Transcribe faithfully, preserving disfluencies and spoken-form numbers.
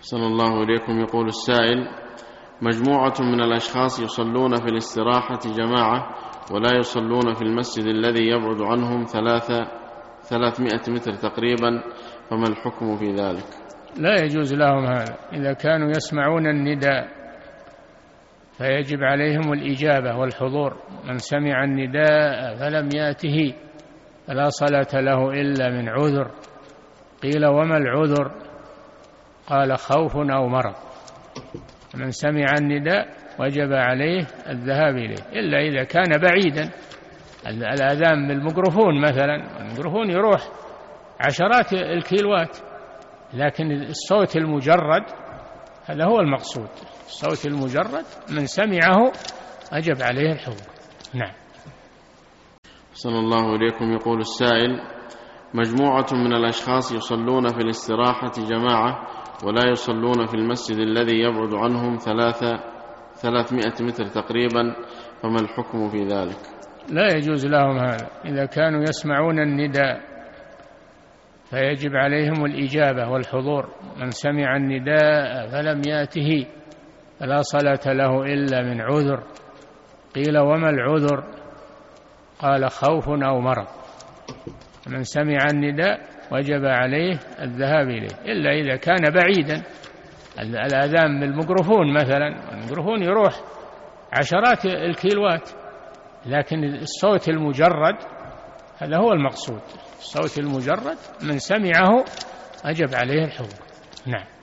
صلى الله إليكم. يقول السائل: مجموعة من الأشخاص يصلون في الاستراحة جماعة ولا يصلون في المسجد الذي يبعد عنهم ثلاثة ثلاثمائة متر تقريبا، فما الحكم في ذلك؟ لا يجوز لهم هذا. إذا كانوا يسمعون النداء فيجب عليهم الإجابة والحضور. من سمع النداء فلم يأته فلا صلاة له إلا من عذر. قيل: وما العذر؟ قال: خوف أو مرض. من سمع النداء وجب عليه الذهاب إليه، إلا إذا كان بعيدا. الأذان بالميكروفون مثلا، الميكروفون يروح عشرات الكيلوات، لكن الصوت المجرد هذا هو المقصود. الصوت المجرد من سمعه وجب عليه الحضور. نعم. صلى الله إليكم. يقول السائل: مجموعة من الأشخاص يصلون في الاستراحة جماعة ولا يصلون في المسجد الذي يبعد عنهم ثلاثة ثلاثمائة متر تقريبا، فما الحكم في ذلك؟ لا يجوز لهم هذا. إذا كانوا يسمعون النداء فيجب عليهم الإجابة والحضور. من سمع النداء فلم يأته فلا صلاة له إلا من عذر. قيل: وما العذر؟ قال: خوف أو مرض. من سمع النداء وجب عليه الذهاب إليه، إلا إذا كان بعيدا. الأذان بالميكروفون مثلا، الميكروفون يروح عشرات الكيلوات، لكن الصوت المجرد هذا هو المقصود. الصوت المجرد من سمعه وجب عليه الحضور. نعم.